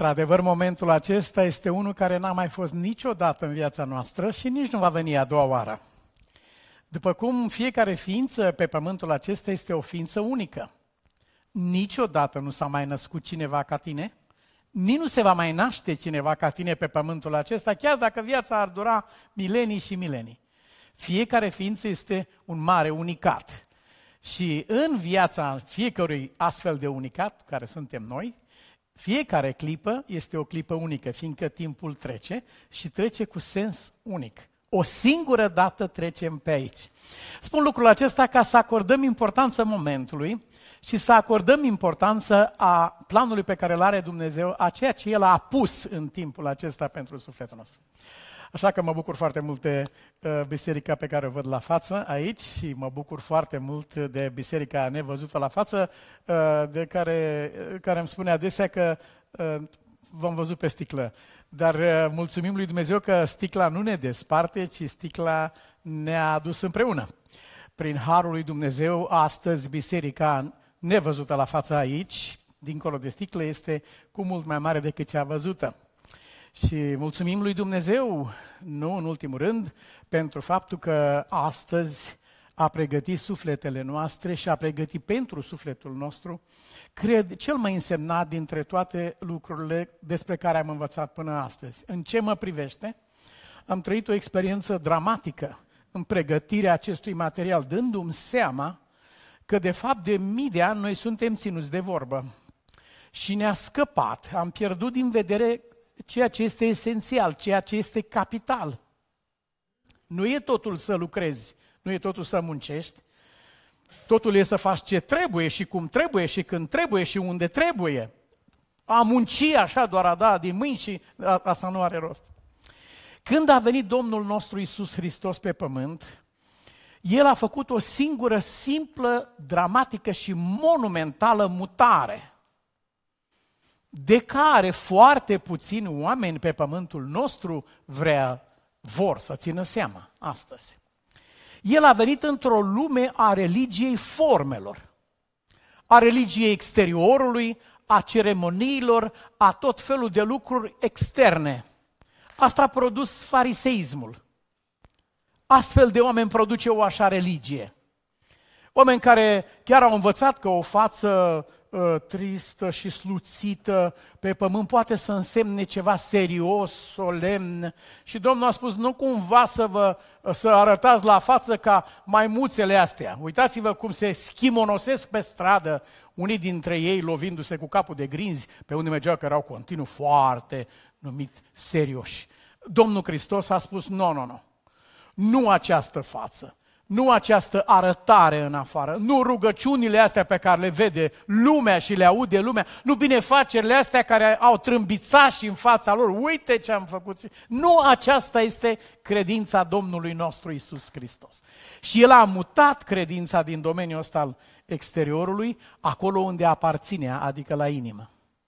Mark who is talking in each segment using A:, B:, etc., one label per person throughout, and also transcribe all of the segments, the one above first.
A: Într-adevăr, momentul acesta este unul care n-a mai fost niciodată în viața noastră și nici nu va veni a doua oară. După cum fiecare ființă pe pământul acesta este o ființă unică. Niciodată nu s-a mai născut cineva ca tine, nici nu se va mai naște cineva ca tine pe pământul acesta, chiar dacă viața ar dura milenii și milenii. Fiecare ființă este un mare unicat. Și în viața fiecărui astfel de unicat, care suntem noi, fiecare clipă este o clipă unică, fiindcă timpul trece și trece cu sens unic. O singură dată trecem pe aici. Spun lucrul acesta ca să acordăm importanță momentului și să acordăm importanță a planului pe care îl are Dumnezeu, a ceea ce El a pus în timpul acesta pentru sufletul nostru. Așa că mă bucur foarte mult de biserica pe care o văd la față aici și mă bucur foarte mult de biserica nevăzută la față, de care îmi spune adesea că v-am văzut pe sticlă. Dar mulțumim lui Dumnezeu că sticla nu ne desparte, ci sticla ne-a adus împreună. Prin harul lui Dumnezeu, astăzi biserica nevăzută la față aici, dincolo de sticlă, este cu mult mai mare decât cea văzută. Și mulțumim lui Dumnezeu, nu în ultimul rând, pentru faptul că astăzi a pregătit sufletele noastre și a pregătit pentru sufletul nostru, cred, cel mai însemnat dintre toate lucrurile despre care am învățat până astăzi. În ce mă privește, am trăit o experiență dramatică în pregătirea acestui material, dându-mi seama că de fapt de mii de ani noi suntem ținuți de vorbă. Și ne-a scăpat, am pierdut din vedere ceea ce este esențial, ceea ce este capital. Nu e totul să lucrezi, nu e totul să muncești, totul e să faci ce trebuie și cum trebuie și când trebuie și unde trebuie. A munci așa doar a da din mâini și asta nu are rost. Când a venit Domnul nostru Iisus Hristos pe pământ, El a făcut o singură, simplă, dramatică și monumentală mutare, de care foarte puțini oameni pe pământul nostru vor să țină seama astăzi. El a venit într-o lume a religiei formelor, a religiei exteriorului, a ceremoniilor, a tot felul de lucruri externe. Asta a produs fariseismul. Astfel de oameni produce o așa religie. Oameni care chiar au învățat că o față tristă și sluțită pe pământ poate să însemne ceva serios, solemn. Și Domnul a spus, nu cumva să arătați la față ca maimuțele astea. Uitați-vă cum se schimonosesc pe stradă, unii dintre ei lovindu-se cu capul de grinzi, pe unde mergeau că erau continuu foarte numit serioși. Domnul Hristos a spus, nu această față. Nu această arătare în afară, nu rugăciunile astea pe care le vede lumea și le aude lumea, nu binefacerile astea care au trâmbițat și în fața lor, uite ce am făcut. Nu aceasta este credința Domnului nostru Iisus Hristos. Și El a mutat credința din domeniul ăsta al exteriorului, acolo unde aparținea, adică la inimă.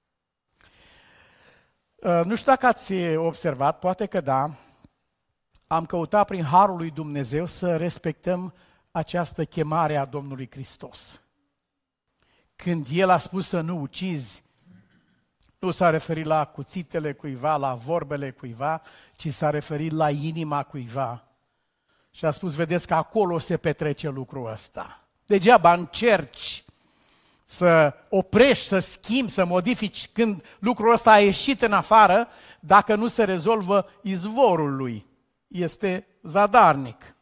A: Nu știu dacă ați observat, poate că da, am căutat prin harul lui Dumnezeu să respectăm această chemare a Domnului Hristos. Când El a spus să nu ucizi, nu s-a referit la cuțitele cuiva, la vorbele cuiva, ci s-a referit la inima cuiva. Și a spus, vedeți că acolo se petrece lucrul ăsta. Degeaba încerci să oprești, să schimbi, să modifici când lucrul ăsta a ieșit în afară, dacă nu se rezolvă izvorul lui. Este zadarnic.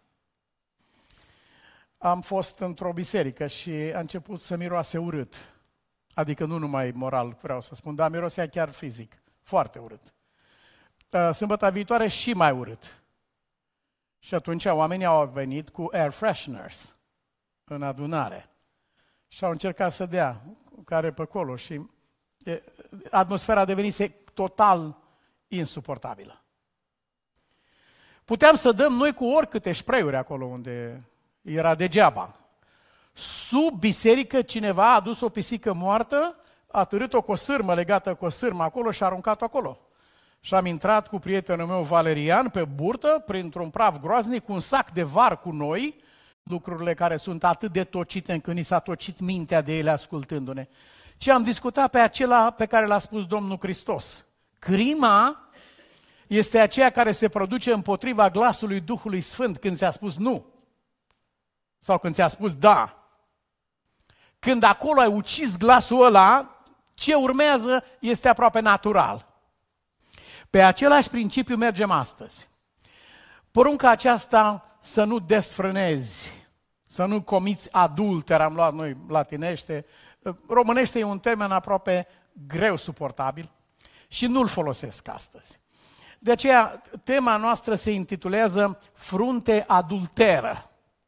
A: Am fost într-o biserică și a început să miroase urât. Adică nu numai moral, vreau să spun, dar mirosea chiar fizic. Foarte urât. Sâmbătă viitoare și mai urât. Și atunci oamenii au venit cu air fresheners în adunare. Și au încercat să dea care pe acolo și atmosfera devenise total insuportabilă. Puteam să dăm noi cu oricâte spray-uri acolo unde era degeaba. Sub biserică cineva a adus o pisică moartă, a târât-o cu o sârmă legată cu o sârmă acolo și a aruncat-o acolo. Și am intrat cu prietenul meu Valerian pe burtă, printr-un praf groaznic, cu un sac de var cu noi, lucrurile care sunt atât de tocite încât ni s-a tocit mintea de ele ascultându-ne. ci am discutat pe acela pe care l-a spus Domnul Hristos. Crima este aceea care se produce împotriva glasului Duhului Sfânt când ți-a spus nu. Sau când ți-a spus da. Când acolo ai ucis glasul ăla, ce urmează este aproape natural. Pe același principiu mergem astăzi. Porunca aceasta să nu desfrânezi, să nu comiți adulter, am luat noi latinește, românește e un termen aproape greu suportabil și nu-l folosesc astăzi. De aceea, tema noastră se intitulează Frunte adulteră.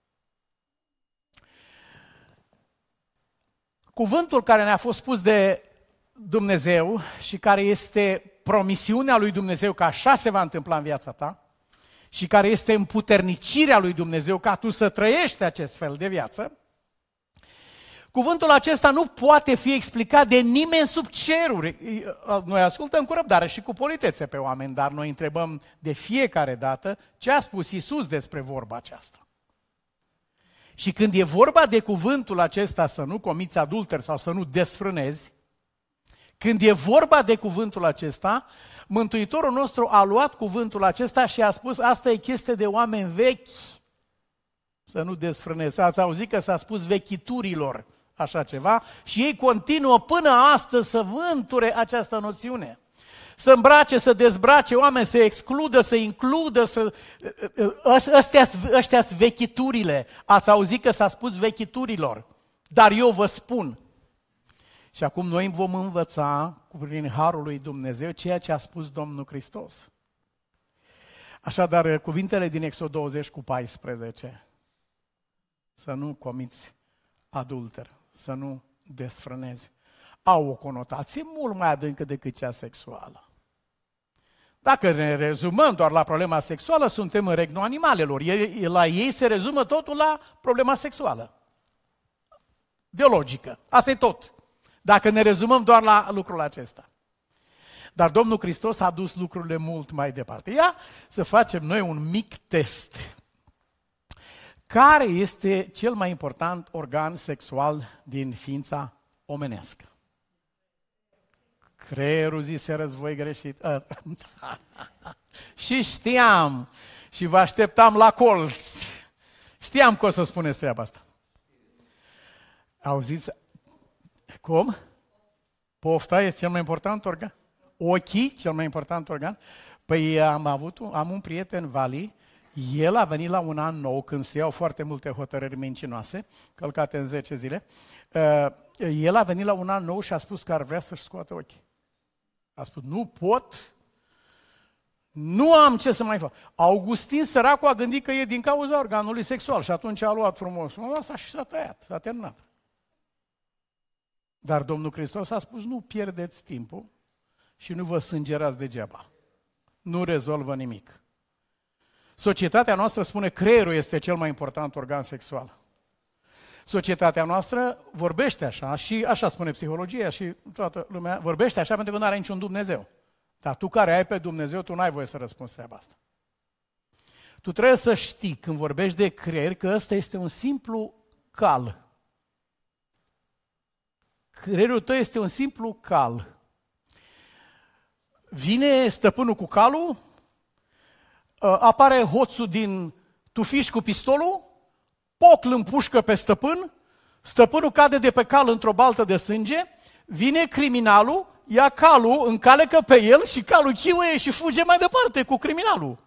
A: Cuvântul care ne-a fost spus de Dumnezeu și care este promisiunea lui Dumnezeu că așa se va întâmpla în viața ta și care este împuternicirea lui Dumnezeu ca tu să trăiești acest fel de viață, cuvântul acesta nu poate fi explicat de nimeni sub ceruri. Noi ascultăm cu răbdare și cu politețe pe oameni, dar noi întrebăm de fiecare dată ce a spus Iisus despre vorba aceasta. Și când e vorba de cuvântul acesta să nu comiți adulter sau să nu desfrânezi, când e vorba de cuvântul acesta, Mântuitorul nostru a luat cuvântul acesta și a spus, asta e chestie de oameni vechi, să nu desfrânezi. Ați auzit că s-a spus vechiturilor așa ceva și ei continuă până astăzi să vânture această noțiune. Să îmbrace, să dezbrace oameni, să excludă, să includă, ăștia-s vechiturile. Ați auzit că s-a spus vechiturilor, dar eu vă spun. Și acum noi vom învăța, prin harul lui Dumnezeu, ceea ce a spus Domnul Hristos. Așadar, cuvintele din Exod 20:14, să nu comiți adulter, să nu desfrânezi, au o conotație mult mai adâncă decât cea sexuală. Dacă ne rezumăm doar la problema sexuală, suntem în regnul animalelor. La ei se rezumă totul la problema sexuală. Biologică. Asta e tot. Dacă ne rezumăm doar la lucrul acesta. Dar Domnul Hristos a dus lucrurile mult mai departe. Ia să facem noi un mic test. Care este cel mai important organ sexual din ființa omenească? Creierul, zise Război greșit. Și știam și vă așteptam la colț. Știam că o să spuneți treaba asta. Auziți? Cum? Pofta este cel mai important organ? Ochii, cel mai important organ? Păi am un prieten, Vali, el a venit la un an nou, când se iau foarte multe hotărâri mincinoase, călcate în 10 zile, el a venit la un an nou și a spus că ar vrea să-și scoată ochii. A spus, nu pot, nu am ce să mai fac. Augustin, săracul, a gândit că e din cauza organului sexual și atunci a luat frumos asta și s-a tăiat, s-a terminat. Dar Domnul Hristos a spus, nu pierdeți timpul și nu vă sângerați degeaba. Nu rezolvă nimic. Societatea noastră spune creierul este cel mai important organ sexual. Societatea noastră vorbește așa și așa spune psihologia și toată lumea vorbește așa pentru că nu are niciun Dumnezeu. Dar tu care ai pe Dumnezeu, tu n-ai voie să răspunzi treaba asta. Tu trebuie să știi când vorbești de creier că ăsta este un simplu cal. Creierul tău este un simplu cal. Vine stăpânul cu calul, apare hoțul din tufiș cu pistolul, poc îl împușcă pe stăpân, stăpânul cade de pe cal într-o baltă de sânge, vine criminalul, ia calul, încalecă pe el și calul chiuie și fuge mai departe cu criminalul.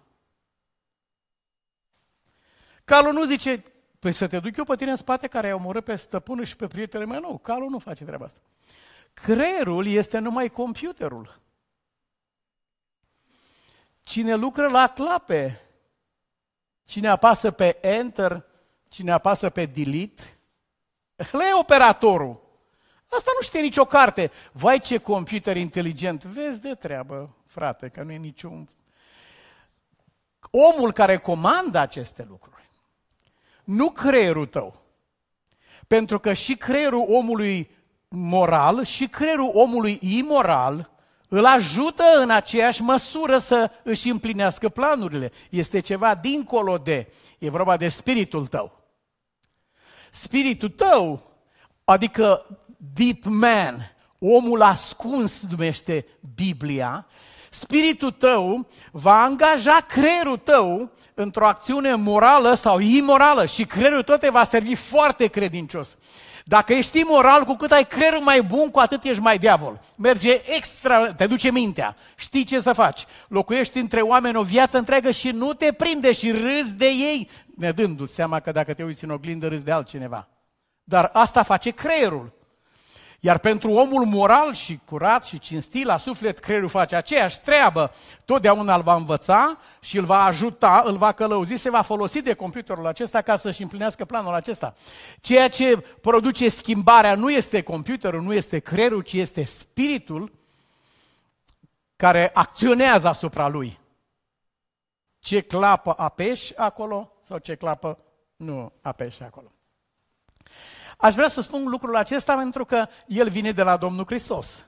A: Calul nu zice, păi să te duc eu pe tine în spate care ai omorât pe stăpânul și pe prietenul meu. Nu, calul nu face treaba asta. Creierul este numai computerul. Cine lucră la clape, cine apasă pe Enter, cine apasă pe Delete, ăla e operatorul. Asta nu știe nicio carte. Vai ce computer inteligent. Vezi de treabă, frate, că nu e niciun... Omul care comandă aceste lucruri, nu creierul tău. Pentru că și creierul omului moral și creierul omului imoral îl ajută în aceeași măsură să își împlinească planurile. Este ceva dincolo de... E vorba de spiritul tău. Spiritul tău, adică deep man, omul ascuns numește Biblia, spiritul tău va angaja creierul tău într-o acțiune morală sau imorală și creierul tău te va servi foarte credincios. Dacă ești imoral, cu cât ai creierul mai bun, cu atât ești mai diavol. Merge extra, te duce mintea, știi ce să faci. Locuiești între oameni o viață întreagă și nu te prinde și râzi de ei, nedându-ți seama că dacă te uiți în oglindă, râzi de altcineva. Dar asta face creierul. Iar pentru omul moral și curat și cinstit la suflet, creierul face aceeași treabă. Totdeauna îl va învăța și îl va ajuta, îl va călăuzi, se va folosi de computerul acesta ca să-și împlinească planul acesta. Ceea ce produce schimbarea nu este computerul, nu este creierul, ci este spiritul care acționează asupra lui. Ce clapă apeși acolo sau ce clapă nu apeși acolo. Aș vrea să spun lucrul acesta pentru că el vine de la Domnul Hristos.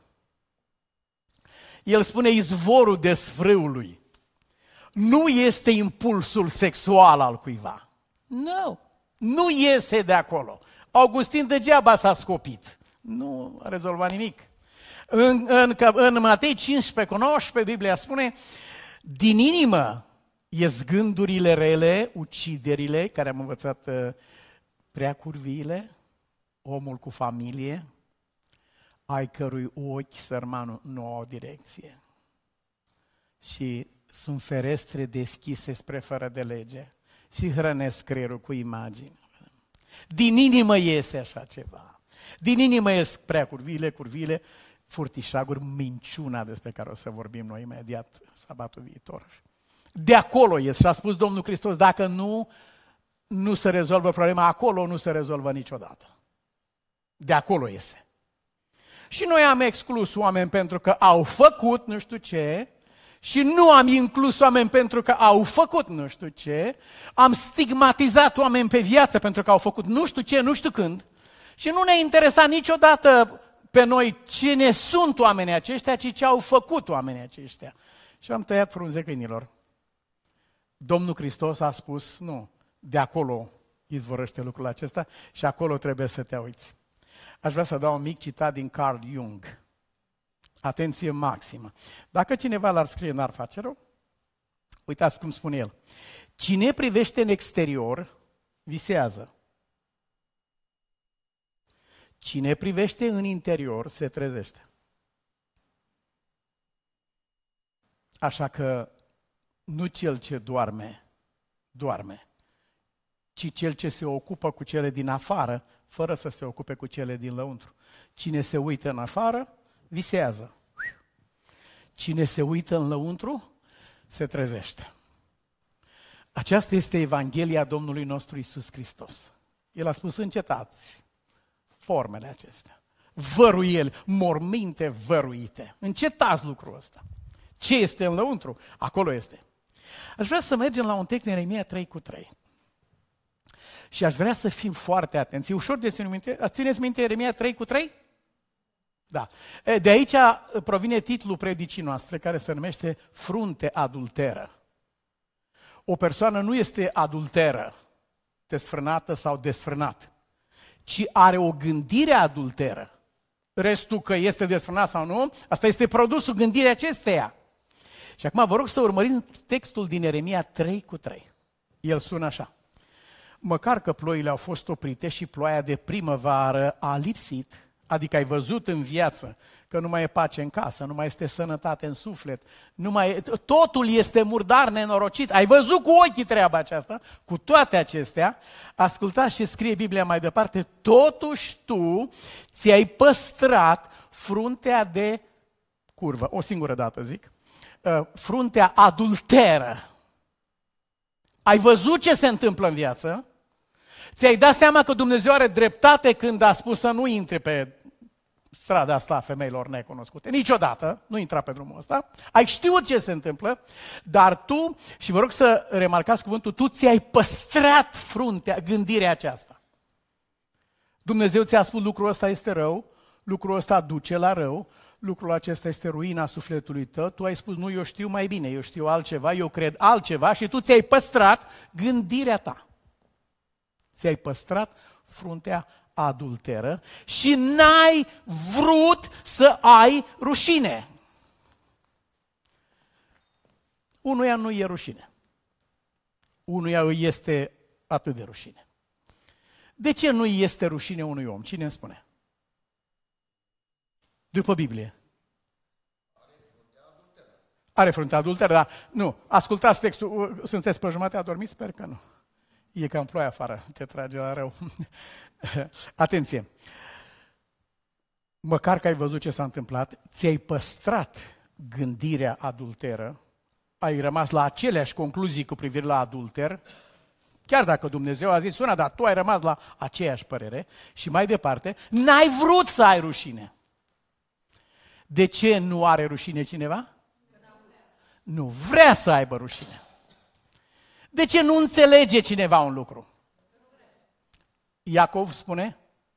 A: El spune izvorul desfrâului. Nu este impulsul sexual al cuiva. Nu iese de acolo. Augustin degeaba s-a scopit. Nu a rezolvat nimic. În Matei 15:19 Biblia spune, din inimă ies gândurile rele, uciderile, care am învățat prea curviile, omul cu familie, ai cărui ochi, sărmanul, nu au direcție. Și sunt ferestre deschise spre fără de lege și hrănesc creierul cu imagini. Din inimă iese așa ceva. Din inimă ies prea curvile, furtișaguri, minciuna despre care o să vorbim noi imediat sabatul viitor. De acolo ies și a spus Domnul Hristos, dacă nu se rezolvă problema acolo, nu se rezolvă niciodată. De acolo iese. Și noi am exclus oameni pentru că au făcut nu știu ce și nu am inclus oameni pentru că au făcut nu știu ce, am stigmatizat oameni pe viață pentru că au făcut nu știu ce, nu știu când și nu ne-a interesat niciodată pe noi cine sunt oamenii aceștia, ci ce au făcut oamenii aceștia. Și am tăiat frunze câinilor. Domnul Hristos a spus, nu, de acolo izvorăște lucrul acesta și acolo trebuie să te uiți. Aș vrea să dau un mic citat din Carl Jung. Atenție maximă. Dacă cineva l-ar scrie, n-ar face rău. Uitați cum spune el. Cine privește în exterior, visează. Cine privește în interior, se trezește. Așa că nu cel ce doarme, ci cel ce se ocupă cu cele din afară, fără să se ocupe cu cele din lăuntru. Cine se uită în afară, visează. Cine se uită în lăuntru, se trezește. Aceasta este Evanghelia Domnului nostru Iisus Hristos. El a spus, încetați formele acestea. Văruieli, morminte văruite. Încetați lucrul ăsta. Ce este în lăuntru? Acolo este. Aș vrea să mergem la un text din Ieremia 3:3. Și aș vrea să fim foarte atenți. E ușor de ținut minte. Țineți minte Ieremia 3:3? Da. De aici provine titlul predicii noastre, care se numește Frunte adulteră. O persoană nu este adulteră, desfrânată sau desfrânat, ci are o gândire adulteră. Restul că este desfrânat sau nu, asta este produsul gândirii acesteia. Și acum vă rog să urmărim textul din Ieremia 3:3. El sună așa. Măcar că ploile au fost oprite și ploaia de primăvară a lipsit, adică ai văzut în viață că nu mai e pace în casă, nu mai este sănătate în suflet, totul este murdar, nenorocit, ai văzut cu ochii treaba aceasta, cu toate acestea, ascultați ce scrie Biblia mai departe, totuși tu ți-ai păstrat fruntea de curvă, o singură dată zic, fruntea adulteră. Ai văzut ce se întâmplă în viață, ți-ai dat seama că Dumnezeu are dreptate când a spus să nu intre pe strada asta a femeilor necunoscute. Niciodată, nu intra pe drumul ăsta. Ai știut ce se întâmplă, dar tu, și vă rog să remarcați cuvântul, tu ți-ai păstrat fruntea, gândirea aceasta. Dumnezeu ți-a spus lucrul ăsta este rău, lucrul ăsta duce la rău, lucrul acesta este ruina sufletului tău, tu ai spus, nu, eu știu mai bine, eu știu altceva, eu cred altceva și tu ți-ai păstrat gândirea ta. Ți-ai păstrat fruntea adulteră și n-ai vrut să ai rușine. Unuia nu e rușine. Unuia îi este atât de rușine. De ce nu îi este rușine unui om? Cine îmi spune? După Biblie. Are fruntea adulteră, dar nu. Ascultați textul, sunteți pe jumătate adormiți? Sper că nu. E cam ploaie afară, te trage la rău. Atenție! Măcar că ai văzut ce s-a întâmplat, ți-ai păstrat gândirea adulteră, ai rămas la aceleași concluzii cu privire la adulter, chiar dacă Dumnezeu a zis una, dar tu ai rămas la aceeași părere și mai departe, n-ai vrut să ai rușine. De ce nu are rușine cineva? Nu vrea să aibă rușine. De ce nu înțelege cineva un lucru? Iacov spune,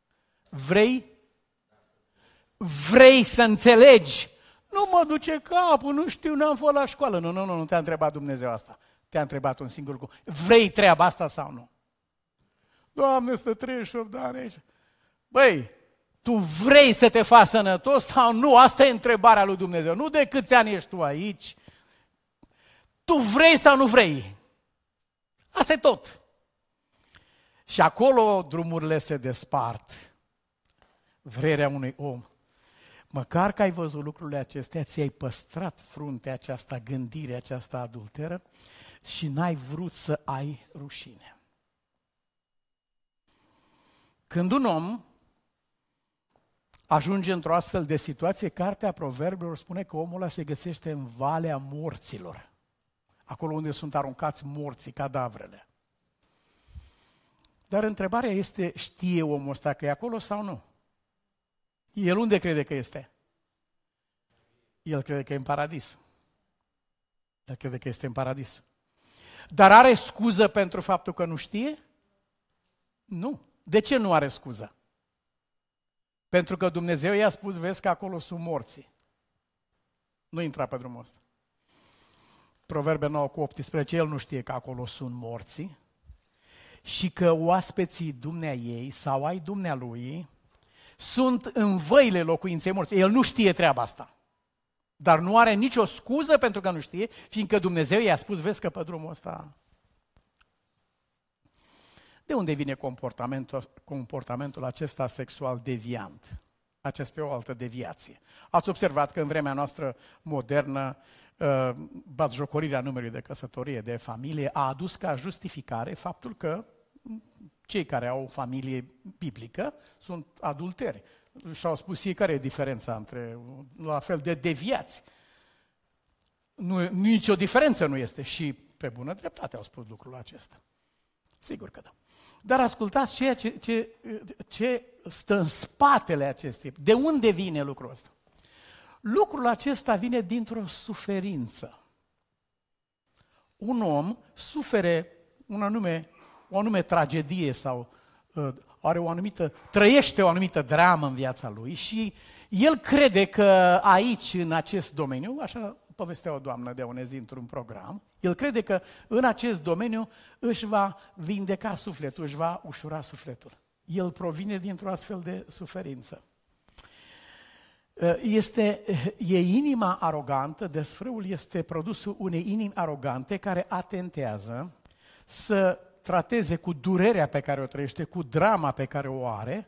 A: vrei să înțelegi. Nu mă duce capul, nu știu, n-am fost la școală. Nu te-a întrebat Dumnezeu asta. Te-a întrebat un singur lucru. Vrei treaba asta sau nu? Doamne, stă 38 de ani aici. Băi, tu vrei să te faci sănătos sau nu? Asta e întrebarea lui Dumnezeu. Nu de câți ani ești tu aici. Tu vrei sau nu vrei? Asta e tot. Și acolo drumurile se despart. Vrerea unui om. Măcar că ai văzut lucrurile acestea, ți-ai păstrat fruntea aceasta, gândirea aceasta adulteră și n-ai vrut să ai rușine. Când un om ajunge într-o astfel de situație, Cartea Proverbelor spune că omul ăla se găsește în valea morților. Acolo unde sunt aruncați morții, cadavrele. Dar întrebarea este, știe omul ăsta că e acolo sau nu? El unde crede că este? El crede că e în paradis. El crede că este în paradis. Dar are scuză pentru faptul că nu știe? Nu. De ce nu are scuză? Pentru că Dumnezeu i-a spus, vezi că acolo sunt morții. Nu intra pe drumul ăsta. Proverbe 9:18, el nu știe că acolo sunt morții și că oaspeții dumneaei sau ai dumnealui sunt în văile locuinței morții. El nu știe treaba asta. Dar nu are nicio scuză pentru că nu știe, fiindcă Dumnezeu i-a spus, vezi că pe drumul ăsta... De unde vine comportamentul acesta sexual deviant? Aceasta e o altă deviație. Ați observat că în vremea noastră modernă, batjocorirea numerului de căsătorie, de familie, a adus ca justificare faptul că cei care au o familie biblică sunt adulteri. Și-au spus ei care e diferența între la fel de deviați. Nicio diferență nu este și pe bună dreptate au spus lucrul acesta. Sigur că da. Dar ascultați ce stă în spatele acestei. De unde vine lucrul ăsta? Lucrul acesta vine dintr-o suferință. Un om sufere o anume tragedie sau trăiește o anumită dramă în viața lui și el crede că aici, în acest domeniu, așa povestea o doamnă de unezi într-un program, el crede că în acest domeniu își va vindeca sufletul, își va ușura sufletul. El provine dintr-o astfel de suferință. E inima arogantă, desfrâul este produsul unei inimi arogante care atentează să trateze cu durerea pe care o trăiește, cu drama pe care o are,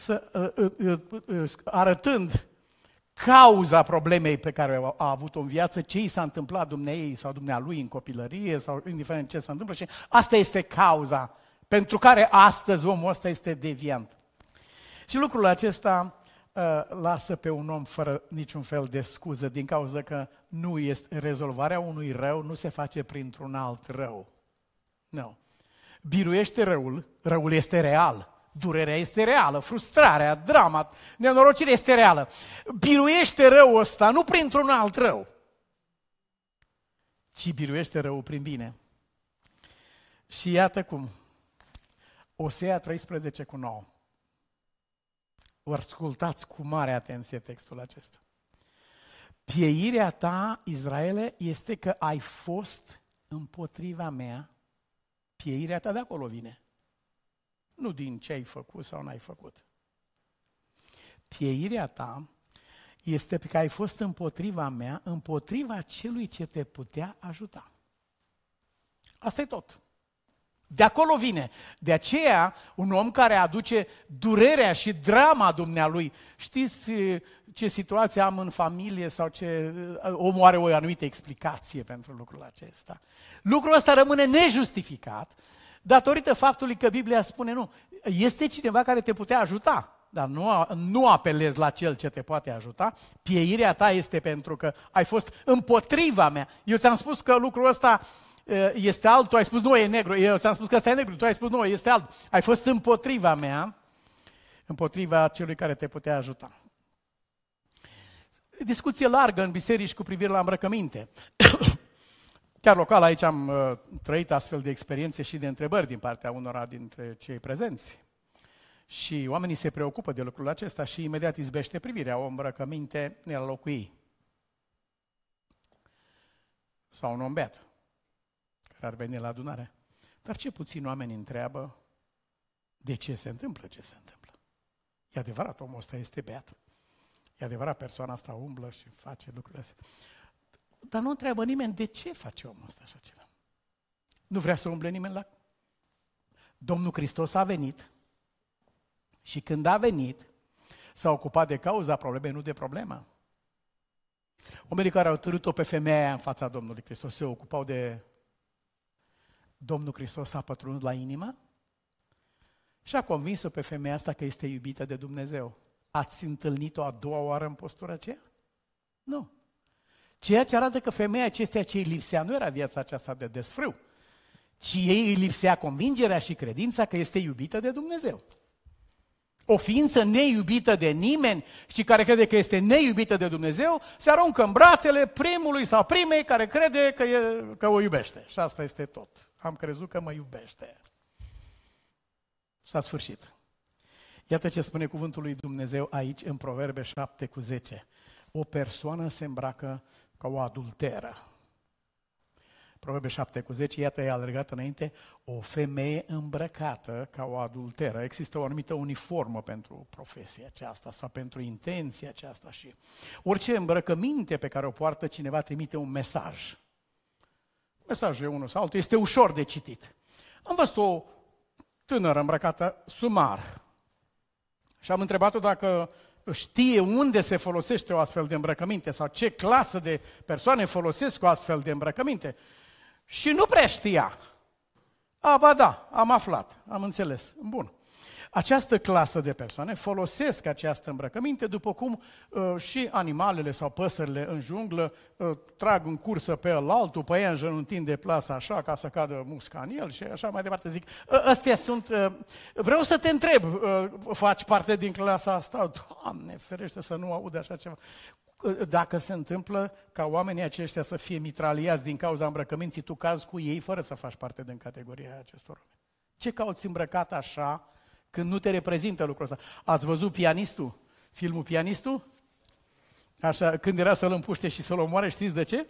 A: arătând cauza problemei pe care a avut-o în viață, ce i s-a întâmplat dumneei sau dumnealui în copilărie sau indiferent ce se întâmplă și asta este cauza pentru care astăzi omul ăsta este deviant. Și lucrul acesta lasă pe un om fără niciun fel de scuză din cauza că nu este rezolvarea unui rău, nu se face printr-un alt rău. Nu. Biruiește răul este real. Durerea este reală, frustrarea, drama, nenorocirea este reală. Biruiește răul ăsta nu printr-un alt rău, ci biruiește răul prin bine. Și iată cum. Osea 13:9. Ascultați cu mare atenție textul acesta. Pieirea ta, Israele, este că ai fost împotriva mea. Pieirea ta de acolo vine. nu din ce ai făcut sau n-ai făcut. Pieirea ta este că ai fost împotriva mea, împotriva celui ce te putea ajuta. Asta e tot. De acolo vine. De aceea, un om care aduce durerea și drama dumnealui, știți ce situație am în familie sau ce omul are o anumită explicație pentru lucrul acesta. Lucrul ăsta rămâne nejustificat datorită faptului că Biblia spune nu. Este cineva care te putea ajuta, dar nu apelezi la cel ce te poate ajuta. Pieirea ta este pentru că ai fost împotriva mea. Eu ți-am spus că lucrul ăsta este alb, tu ai spus nu, e negru. Eu ți-am spus că ăsta e negru, tu ai spus nu, este alb. Ai fost împotriva mea, împotriva celui care te putea ajuta. Discuție largă în biserici cu privire la îmbrăcăminte. Chiar local aici am trăit astfel de experiențe și de întrebări din partea unora dintre cei prezenți. Și oamenii se preocupă de lucrul acesta și imediat izbește privirea, o îmbrăcăminte ne la locul ei. Sau un om beat care ar veni la adunare. Dar ce puțin oameni întreabă de ce se întâmplă ce se întâmplă. E adevărat, omul ăsta este beat. E adevărat, persoana asta umblă și face lucrurile astea. Dar nu întreabă nimeni de ce face omul ăsta așa ceva. Nu vrea să umble nimeni la... Domnul Hristos a venit și când a venit s-a ocupat de cauza problemei, nu de problemă. Oamenii care au târât-o pe femeia în fața Domnului Hristos se ocupau de... Domnul Hristos a pătruns la inimă și a convins-o pe femeia asta că este iubită de Dumnezeu. Ați întâlnit-o a doua oară în postura aceea? Nu. Ceea ce arată că femeia acestea ce îi lipsea nu era viața aceasta de desfrâu, ci ei îi lipsea convingerea și credința că este iubită de Dumnezeu. O ființă neiubită de nimeni și care crede că este neiubită de Dumnezeu, se aruncă în brațele primului sau primei care crede că o iubește. Și asta este tot. Am crezut că mă iubește. S-a sfârșit. Iată ce spune cuvântul lui Dumnezeu aici în Proverbe 7:10. O persoană se îmbracă ca o adulteră. Proverbe 7:10, iată e alergat înainte, o femeie îmbrăcată ca o adulteră. Există o anumită uniformă pentru profesia aceasta sau pentru intenția aceasta și orice îmbrăcăminte pe care o poartă cineva trimite un mesaj. Mesajul e unul sau altul, este ușor de citit. Am văzut o tânără îmbrăcată sumar și am întrebat-o dacă știe unde se folosește o astfel de îmbrăcăminte sau ce clasă de persoane folosesc o astfel de îmbrăcăminte. Și nu prea știa. Ba da, am aflat, am înțeles. Bun. Această clasă de persoane folosesc această îmbrăcăminte după cum și animalele sau păsările în junglă trag în cursă pe altul, pe ea înjănuntind de plasă așa ca să cadă musca în el și așa mai departe. Zic, astea sunt... vreau să te întreb, faci parte din clasa asta? Doamne, ferește să nu aud așa ceva. Dacă se întâmplă ca oamenii aceștia să fie mitraliați din cauza îmbrăcăminții, tu cazi cu ei fără să faci parte din categoria acestor oameni. Ce cauți îmbrăcat așa când nu te reprezintă lucrul ăsta? Ați văzut Pianistul? Filmul Pianistul? Așa, când era să-l împuște și să-l omoare, știți de ce?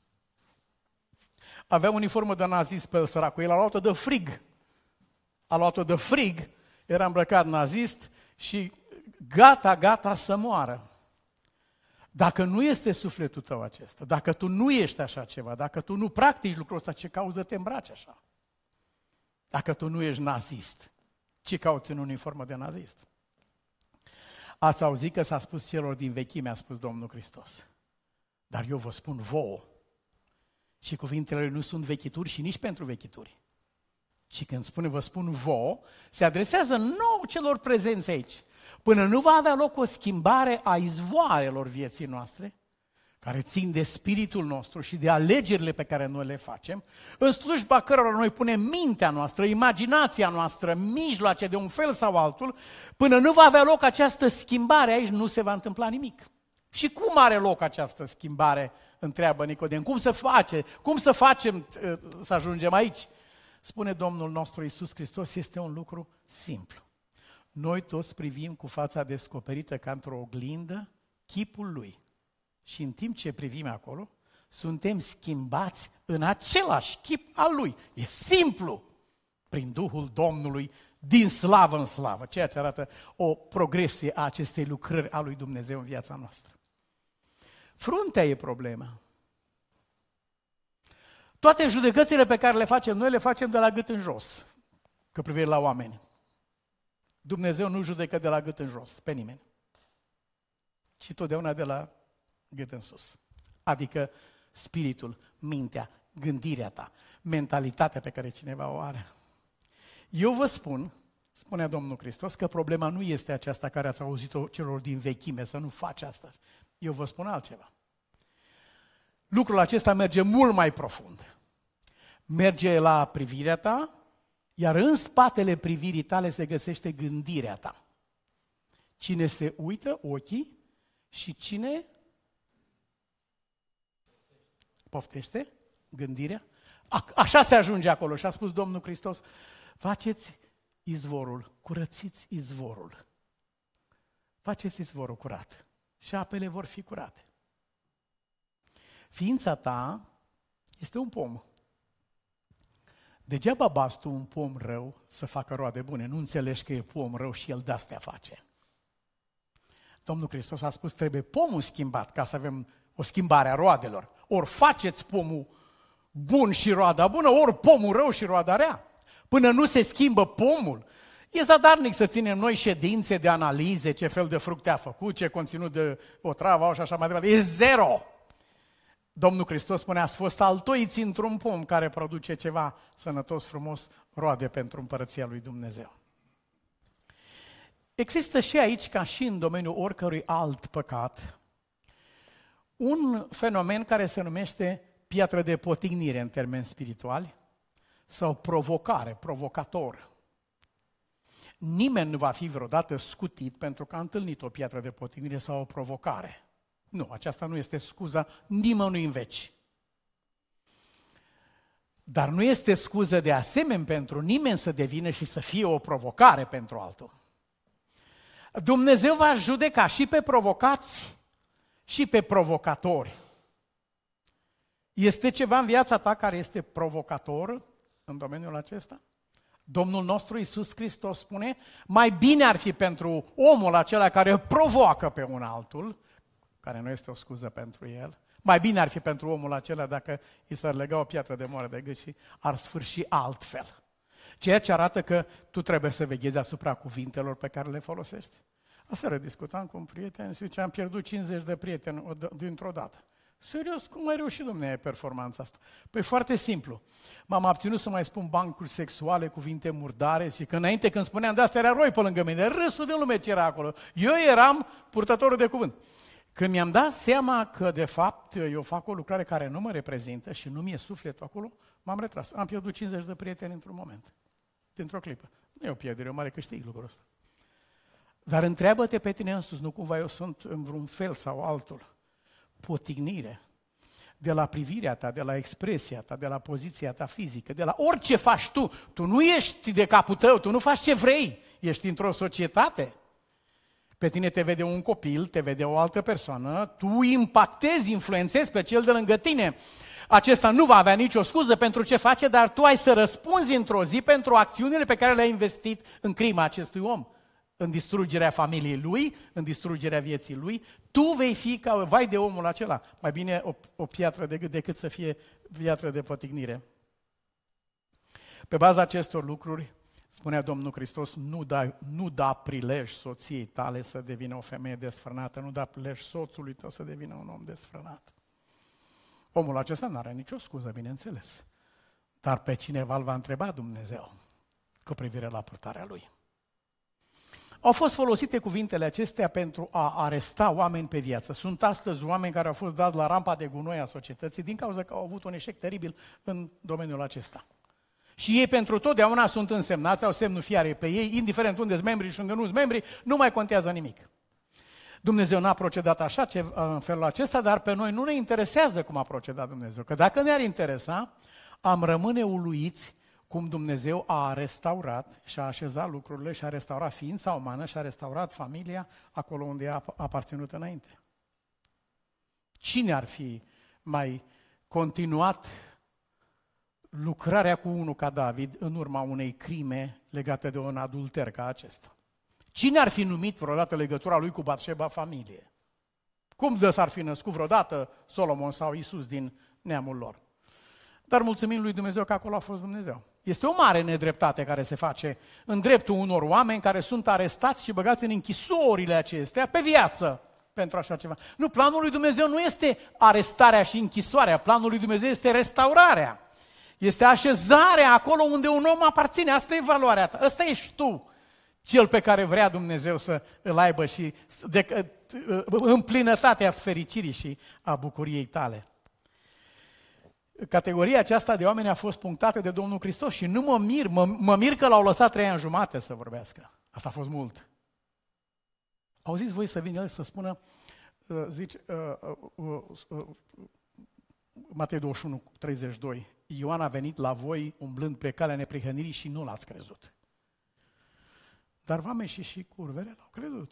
A: Avea uniformă de nazist pe săracul, el a luat-o de frig. A luat-o de frig, era îmbrăcat nazist și gata să moară. Dacă nu este sufletul tău acesta, dacă tu nu ești așa ceva, dacă tu nu practici lucrul ăsta, ce cauză te îmbraci așa? Dacă tu nu ești nazist, ce cauți în uniformă de nazist? Ați auzit că s-a spus celor din vechime, a spus Domnul Hristos. Dar eu vă spun vouă. Și cuvintele lui nu sunt vechituri și nici pentru vechituri. Și când spune vă spun vouă, se adresează nou celor prezenți aici. Până nu va avea loc o schimbare a izvoarelor vieții noastre, care țin de spiritul nostru și de alegerile pe care noi le facem, în slujba cărora noi punem mintea noastră, imaginația noastră, mijloace de un fel sau altul, până nu va avea loc această schimbare, aici nu se va întâmpla nimic. Și cum are loc această schimbare, întreabă Nicodem, cum se face, cum să facem să ajungem aici? Spune Domnul nostru Iisus Hristos, este un lucru simplu. Noi toți privim cu fața descoperită ca într-o oglindă chipul Lui. Și în timp ce privim acolo, suntem schimbați în același chip al Lui. E simplu. prin Duhul Domnului, din slavă în slavă, ceea ce arată o progresie a acestei lucrări a lui Dumnezeu în viața noastră. Fruntea e problema. Toate judecățile pe care le facem noi, le facem de la gât în jos, că privire la oameni. Dumnezeu nu judecă de la gât în jos, pe nimeni, ci totdeauna de la gât în sus. Adică spiritul, mintea, gândirea ta, mentalitatea pe care cineva o are. Eu vă spun, spunea Domnul Hristos, că problema nu este aceasta care ați auzit-o celor din vechime, să nu faci asta. Eu vă spun altceva. Lucrul acesta merge mult mai profund. Merge la privirea ta, iar în spatele privirii tale se găsește gândirea ta. Cine se uită, ochii, și cine poftește, gândirea. Așa se ajunge acolo și a spus Domnul Hristos, faceți izvorul, curățiți izvorul. Faceți izvorul curat și apele vor fi curate. Ființa ta este un pom. Degeaba bați tu un pom rău să facă roade bune. Nu înțelegi că e pom rău și el de-astea face. Domnul Hristos a spus, trebuie pomul schimbat ca să avem o schimbare a roadelor. Ori faceți pomul bun și roada bună, ori pomul rău și roada rea. Până nu se schimbă pomul, e zadarnic să ținem noi ședințe de analize, ce fel de fructe a făcut, ce conținut de otravă au și așa mai departe. E zero! Domnul Hristos spunea, ați fost altoiți într-un pom care produce ceva sănătos, frumos, roade pentru împărăția lui Dumnezeu. Există și aici, ca și în domeniul oricărui alt păcat, un fenomen care se numește piatră de potignire în termeni spirituali sau provocare, provocator. Nimeni nu va fi vreodată scutit pentru că a întâlnit o piatră de potignire sau o provocare. Nu, aceasta nu este scuza nimănui în veci. Dar nu este scuză de asemenea pentru nimeni să devină și să fie o provocare pentru altul. Dumnezeu va judeca și pe provocați și pe provocatori. Este ceva în viața ta care este provocator în domeniul acesta? Domnul nostru Iisus Hristos spune, mai bine ar fi pentru omul acela care provoacă pe un altul, care nu este o scuză pentru el, mai bine ar fi pentru omul acela dacă i s-ar lega o piatră de moară de gât și ar sfârși altfel. Ceea ce arată că tu trebuie să veghezi asupra cuvintelor pe care le folosești. Aseară discutam cu un prieten și zice, am pierdut 50 de prieteni dintr-o dată. Serios, cum ai reușit, domnule, performanța asta? Păi foarte simplu. M-am abținut să mai spun bancuri sexuale, cuvinte murdare și că înainte când spuneam de asta era roi pe lângă mine, râsul de lume ce era acolo. Eu eram purtătorul de cuvânt. Când mi-am dat seama că de fapt eu fac o lucrare care nu mă reprezintă și nu mi-e sufletul acolo, m-am retras. Am pierdut 50 de prieteni într-un moment, dintr-o clipă. Nu e o pierdere, e o mare câștig lucrul ăsta. Dar întreabă-te pe tine însuți, nu cumva eu sunt în vreun fel sau altul. Potignire. De la privirea ta, de la expresia ta, de la poziția ta fizică, de la orice faci tu. Tu nu ești de capul tău, tu nu faci ce vrei. Ești într-o societate. Pe tine te vede un copil, te vede o altă persoană, tu impactezi, influențezi pe cel de lângă tine. Acesta nu va avea nicio scuză pentru ce face, dar tu ai să răspunzi într-o zi pentru acțiunile pe care le-ai investit în crima acestui om. În distrugerea familiei lui, în distrugerea vieții lui, tu vei fi ca vai de omul acela. Mai bine o piatră de gât decât să fie piatră de potignire. Pe baza acestor lucruri, spunea Domnul Hristos, nu da prilej soției tale să devină o femeie desfrânată, nu da prilej soțului tău să devină un om desfrânat. Omul acesta nu are nicio scuză, bineînțeles, dar pe cineva îl va întreba Dumnezeu cu privire la purtarea lui. Au fost folosite cuvintele acestea pentru a aresta oameni pe viață. Sunt astăzi oameni care au fost dați la rampa de gunoi a societății din cauza că au avut un eșec teribil în domeniul acesta. Și ei pentru totdeauna sunt însemnați, au semnul fiarei pe ei, indiferent unde sunt membri și unde nu sunt membri, nu mai contează nimic. Dumnezeu n-a procedat așa, în felul acesta, dar pe noi nu ne interesează cum a procedat Dumnezeu. Că dacă ne-ar interesa, am rămâne uluiți cum Dumnezeu a restaurat și a așezat lucrurile și a restaurat ființa umană și a restaurat familia acolo unde a aparținut înainte. Cine ar fi mai continuat lucrarea cu unul ca David în urma unei crime legate de un adulter ca acesta. Cine ar fi numit vreodată legătura lui cu Batșeba familie? Cum de s-ar fi născut vreodată Solomon sau Isus din neamul lor? Dar mulțumim lui Dumnezeu că acolo a fost Dumnezeu. Este o mare nedreptate care se face în dreptul unor oameni care sunt arestați și băgați în închisorile acestea pe viață pentru așa ceva. Nu, planul lui Dumnezeu nu este arestarea și închisoarea, planul lui Dumnezeu este restaurarea. Este așezarea acolo unde un om aparține, asta e valoarea ta, ăsta ești tu, cel pe care vrea Dumnezeu să îl aibă și în plinătatea fericirii și a bucuriei tale. Categoria aceasta de oameni a fost punctată de Domnul Hristos și nu mă mir că l-au lăsat 3 ani jumate să vorbească. Asta a fost mult. Auziți voi să vină el să spună, Matei 21, 32, Ioan a venit la voi umblând pe calea neprihănirii și nu l-ați crezut. Dar vameșii și curvele l-au crezut.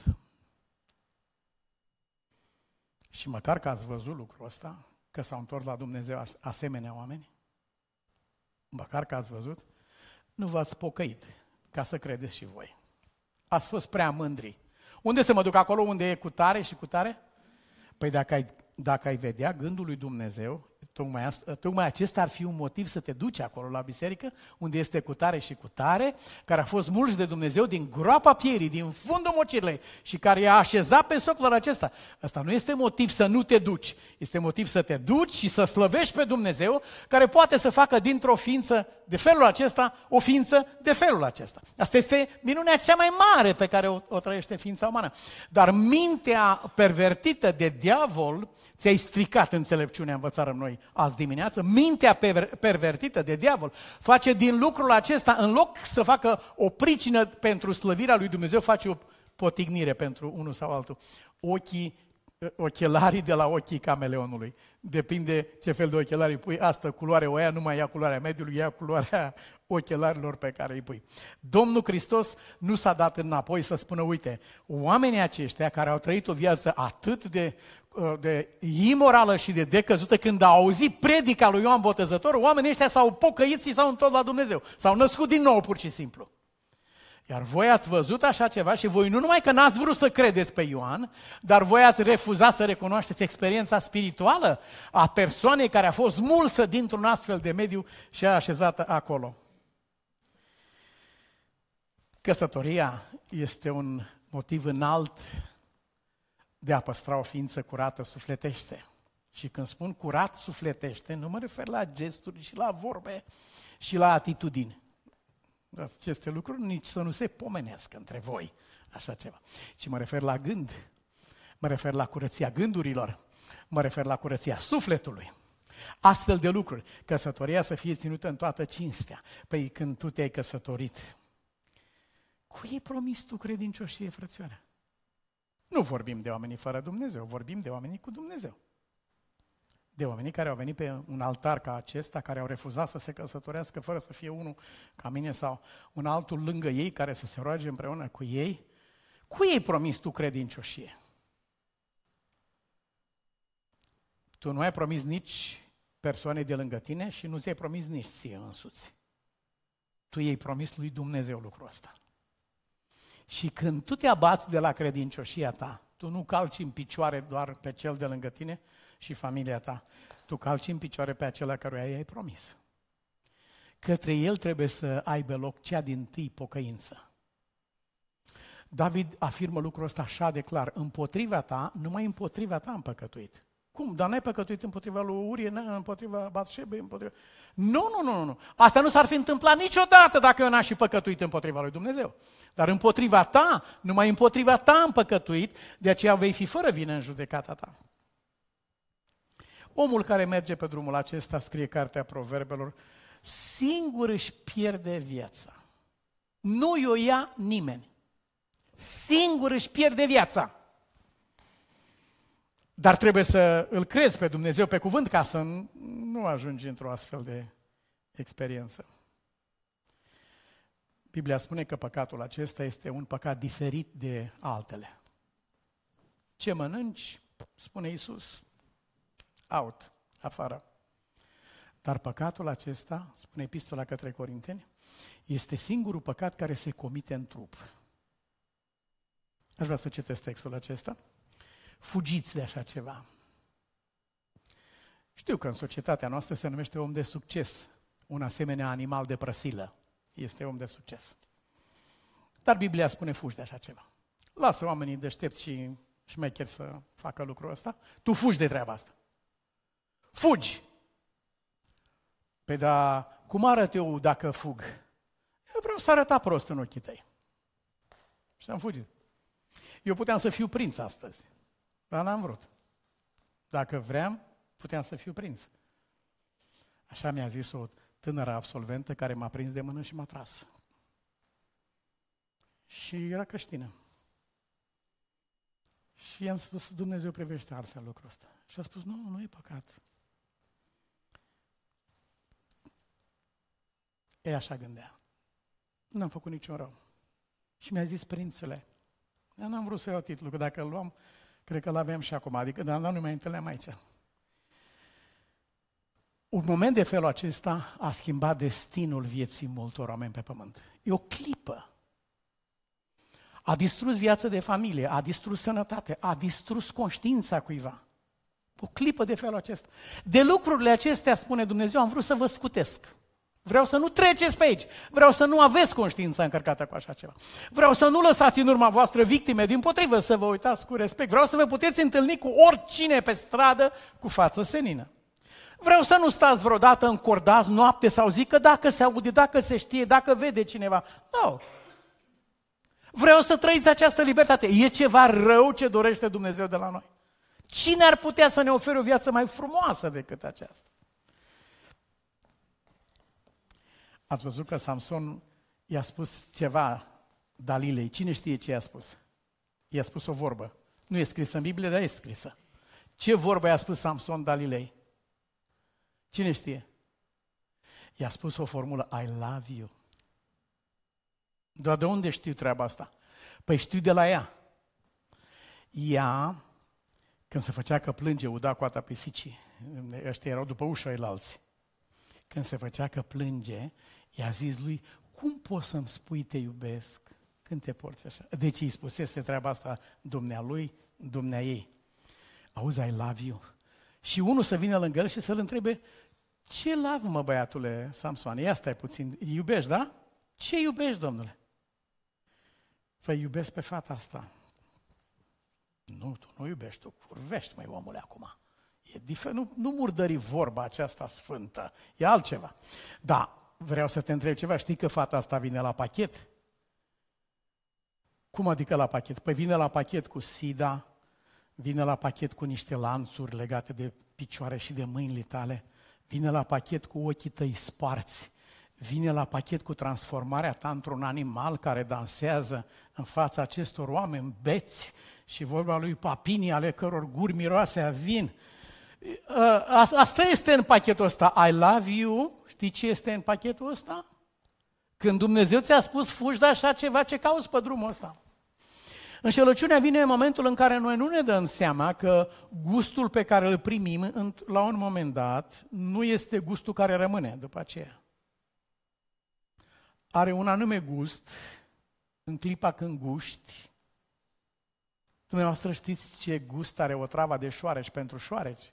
A: Și măcar că ați văzut lucrul ăsta, că s-au întors la Dumnezeu asemenea oameni, măcar că ați văzut, nu v-ați pocăit ca să credeți și voi. Ați fost prea mândri. Unde să mă duc? Acolo unde e cu tare și cu tare? Păi dacă ai vedea gândul lui Dumnezeu, tocmai acesta ar fi un motiv să te duci acolo la biserică, unde este cu tare și cu tare, care a fost mulți de Dumnezeu din groapa pierii, din fundul mocirlei și care i-a așezat pe soclul acesta. Asta nu este motiv să nu te duci, este motiv să te duci și să slăvești pe Dumnezeu, care poate să facă dintr-o ființă de felul acesta, o ființă de felul acesta. Asta este minunea cea mai mare pe care o trăiește ființa umană. Dar mintea pervertită de diavol ți-ai stricat înțelepciunea, învățarăm noi azi dimineață. Mintea pervertită de diavol face din lucrul acesta, în loc să facă o pricină pentru slăvirea lui Dumnezeu, face o potignire pentru unul sau altul. Ochelarii de la ochii cameleonului. Depinde ce fel de ochelari îi pui, asta culoare o ia, nu mai ia culoarea mediului, ia culoarea ochelarilor pe care îi pui. Domnul Hristos nu s-a dat înapoi să spună, uite, oamenii aceștia care au trăit o viață atât de imorală și de decăzută, când au auzit predica lui Ioan Botezătorul, oamenii ăștia s-au pocăit și s-au întors la Dumnezeu. S-au născut din nou, pur și simplu. Iar voi ați văzut așa ceva și voi nu numai că n-ați vrut să credeți pe Ioan, dar voi ați refuzat să recunoașteți experiența spirituală a persoanei care a fost mulsă dintr-un astfel de mediu și a așezată acolo. Căsătoria este un motiv înalt de a păstra o ființă curată sufletește. Și când spun curat sufletește, nu mă refer la gesturi și la vorbe și la atitudini. Aceste lucruri nici să nu se pomenească între voi, așa ceva. Ci mă refer la gând, mă refer la curăția gândurilor, mă refer la curăția sufletului. Astfel de lucruri, căsătoria să fie ținută în toată cinstea. Păi când tu te-ai căsătorit, cui ai promis tu credincioșie, frățioare? Nu vorbim de oamenii fără Dumnezeu, vorbim de oamenii cu Dumnezeu. De oamenii care au venit pe un altar ca acesta, care au refuzat să se căsătorească fără să fie unul ca mine sau un altul lângă ei care să se roage împreună cu ei. Cui ai promis tu credincioșie? Tu nu ai promis nici persoanei de lângă tine și nu ți-ai promis nici ție însuți. Tu i-ai promis lui Dumnezeu lucrul ăsta. Și când tu te abați de la credincioșia ta, tu nu calci în picioare doar pe cel de lângă tine și familia ta, tu calci în picioare pe acela căruia i-ai promis. Către el trebuie să aibă loc cea dintâi pocăință. David afirmă lucrul ăsta așa de clar, împotriva ta, numai împotriva ta am păcătuit. Cum? Dar n-ai păcătuit împotriva lui Urie, împotriva Batșebei, împotriva... Nu. Asta nu s-ar fi întâmplat niciodată dacă eu n-aș fi păcătuit împotriva lui Dumnezeu. Dar împotriva ta, numai împotriva ta am păcătuit, de aceea vei fi fără vină în judecata ta. Omul care merge pe drumul acesta, scrie Cartea Proverbelor, singur își pierde viața. Nu o ia nimeni. Singur își pierde viața. Dar trebuie să îl crezi pe Dumnezeu pe cuvânt ca să nu ajungi într-o astfel de experiență. Biblia spune că păcatul acesta este un păcat diferit de altele. Ce mănânci, spune Iisus, out, afară. Dar păcatul acesta, spune Epistola către Corinteni, este singurul păcat care se comite în trup. Aș vrea să citesc textul acesta. Fugiți de așa ceva. Știu că în societatea noastră se numește om de succes, un asemenea animal de prăsilă. Este om de succes. Dar Biblia spune fugi de așa ceva. Lasă oamenii deștepți și șmecheri să facă lucrul ăsta. Tu fugi de treaba asta. Fugi! Păi dar cum arăt eu dacă fug? Eu vreau să arăt prost în ochii tăi. Și am fugit. Eu puteam să fiu prinț astăzi, dar n-am vrut. Dacă vreau, puteam să fiu prins. Așa mi-a zis o tânără absolventă care m-a prins de mână și m-a tras. Și era creștină. Și i-am spus, Dumnezeu privește altfel lucrul ăsta. Și a spus, nu e păcat. E așa gândea. N-am făcut niciun rău. Și mi-a zis, prințule, eu n-am vrut să iau titlul, că dacă îl luam, cred că l-aveam și acum, adică dar nu mai întâlneam aici. Un moment de felul acesta a schimbat destinul vieții multor oameni pe pământ. E o clipă. A distrus viața de familie, a distrus sănătate, a distrus conștiința cuiva. O clipă de felul acesta. De lucrurile acestea, spune Dumnezeu, am vrut să vă scutesc. Vreau să nu treceți pe aici. Vreau să nu aveți conștiința încărcată cu așa ceva. Vreau să nu lăsați în urma voastră victime, dimpotrivă să vă uitați cu respect. Vreau să vă puteți întâlni cu oricine pe stradă cu față senină. Vreau să nu stați vreodată încordați noapte sau zi că dacă se aude, dacă se știe, dacă vede cineva. Nu. Vreau să trăiți această libertate. E ceva rău ce dorește Dumnezeu de la noi. Cine ar putea să ne ofere o viață mai frumoasă decât aceasta? Ați văzut că Samson i-a spus ceva Dalilei. Cine știe ce i-a spus? I-a spus o vorbă. Nu e scrisă în Biblie, dar e scrisă. Ce vorbă i-a spus Samson Dalilei? Cine știe? I-a spus o formulă, I love you. Dar de unde știu treaba asta? Păi știu de la ea. Ea, când se făcea că plânge, uda coata pisicii, ăștia erau după ușă elalți. Când se făcea că plânge, i-a zis lui, cum poți să-mi spui te iubesc când te porți așa? Deci îi spusese treaba asta dumnealui, dumneaei. Auzi, I love you. Și unul să vină lângă el și să-l întrebe, ce love, mă, băiatule Samsoane? Ia stai puțin, iubești, da? Ce iubești, domnule? Păi iubesc pe fata asta. Nu, tu nu iubești, tu curvești, măi, omule, acum. E diferit, nu murdări vorba aceasta sfântă, e altceva. Da, vreau să te întreb ceva, știi că fata asta vine la pachet? Cum adică la pachet? Păi vine la pachet cu sida, vine la pachet cu niște lanțuri legate de picioare și de mâinile tale, vine la pachet cu ochii tăi sparți, vine la pachet cu transformarea ta într-un animal care dansează în fața acestor oameni beți și vorba lui Papini, ale căror guri miroase a vin. Asta este în pachetul ăsta. I love you. Știi ce este în pachetul ăsta? Când Dumnezeu ți-a spus fugi de așa ceva, ce cauți pe drumul ăsta? Înșelăciunea vine în momentul în care noi nu ne dăm seama că gustul pe care îl primim la un moment dat nu este gustul care rămâne după aceea. Are un anume gust în clipa când guști. Dumneavoastră știți ce gust are o travă de șoareci pentru șoareci?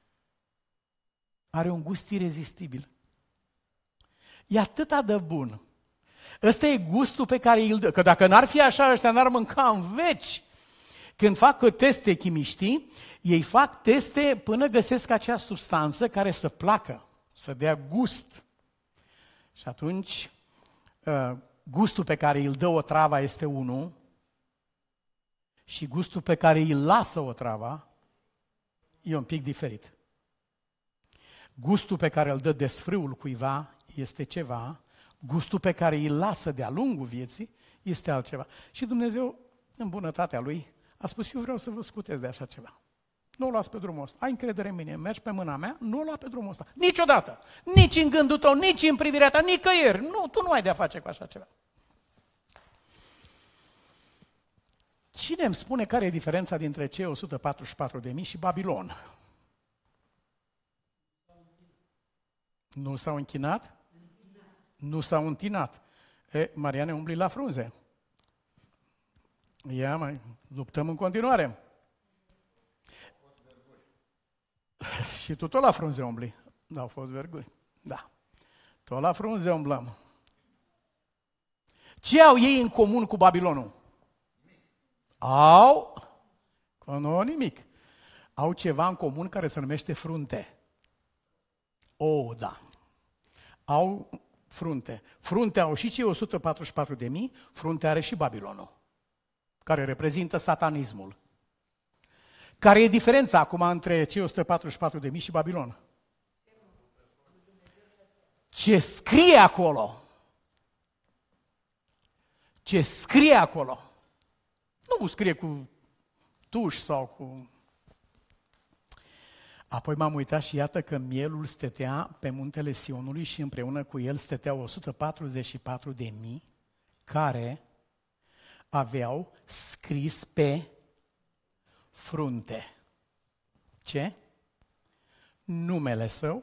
A: Are un gust irezistibil. E atâta de bun. Ăsta e gustul pe care îl dă. Că dacă n-ar fi așa, ăștia n-ar mânca în veci. Când fac teste chimiștii, ei fac teste până găsesc acea substanță care să placă, să dea gust. Și atunci, gustul pe care îl dă o travă este unul și gustul pe care îl lasă o travă e un pic diferit. Gustul pe care îl dă desfrâul cuiva este ceva, gustul pe care îl lasă de-a lungul vieții este altceva. Și Dumnezeu, în bunătatea Lui, a spus, eu vreau să vă scutez de așa ceva. Nu o luați pe drumul ăsta. Ai încredere în mine, mergi pe mâna mea, nu o lua pe drumul ăsta. Niciodată. Nici în gândul tău, nici în privirea ta, nicăieri. Nu, tu nu ai de-a face cu așa ceva. Cine îmi spune care e diferența dintre cei 144.000 și Babilon? Nu s-au închinat? Nu s-au întinat. Mariane, umbli la frunze. Ia mai, luptăm în continuare. Și tu tot la frunze umbli. Da, au fost verguri. Da. Tot la frunze umblăm. Ce au ei în comun cu Babilonul? Nu, nimic. Au ceva în comun care se numește frunte. Da. Au frunte. Frunte au și cei 144.000, frunte are și Babilonul, care reprezintă satanismul. Care e diferența acum între cei 144.000 și Babilon? Ce scrie acolo? Ce scrie acolo? Nu scrie cu tuș sau cu... Apoi m-am uitat și iată că mielul stătea pe muntele Sionului și împreună cu el stăteau 144.000 care aveau scris pe frunte. Ce? Numele său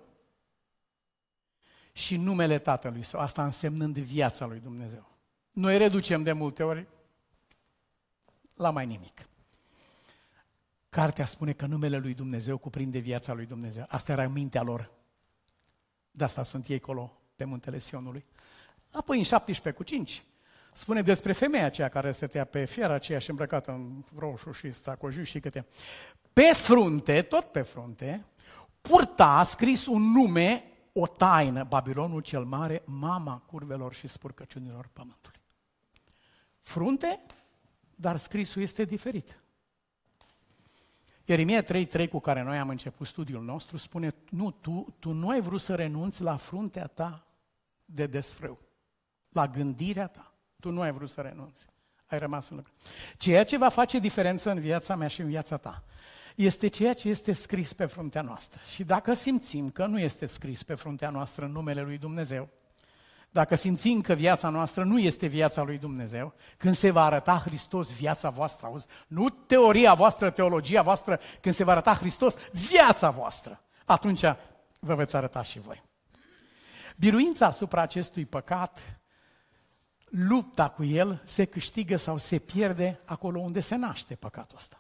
A: și numele tatălui său. Asta însemnând viața lui Dumnezeu. Noi reducem de multe ori la mai nimic. Cartea spune că numele lui Dumnezeu cuprinde viața lui Dumnezeu. Asta era mintea lor. De asta sunt ei acolo, pe muntele Sionului. Apoi în 17:5 spune despre femeia aceea care stătea pe fiara aceea și îmbrăcată în roșu și stacojiu și câte. Pe frunte, tot pe frunte, purta scris un nume, o taină, Babilonul cel mare, mama curvelor și spurcăciunilor pământului. Frunte, dar scrisul este diferit. Ieremia 3:3, cu care noi am început studiul nostru, spune, nu, tu nu ai vrut să renunți la fruntea ta de desfrâu, la gândirea ta. Tu nu ai vrut să renunți. Ai rămas în lucru. Ceea ce va face diferență în viața mea și în viața ta este ceea ce este scris pe fruntea noastră. Și dacă simțim că nu este scris pe fruntea noastră în numele lui Dumnezeu, dacă simțim că viața noastră nu este viața lui Dumnezeu, când se va arăta Hristos viața voastră, auzi, nu teoria voastră, teologia voastră, când se va arăta Hristos viața voastră, atunci vă veți arăta și voi. Biruința asupra acestui păcat, lupta cu el, se câștigă sau se pierde acolo unde se naște păcatul ăsta.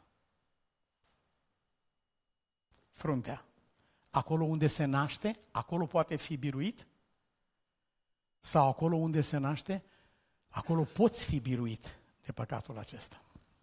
A: Fruntea. Acolo unde se naște, acolo poate fi biruit, sau acolo unde se naște, acolo poți fi biruit de păcatul acesta.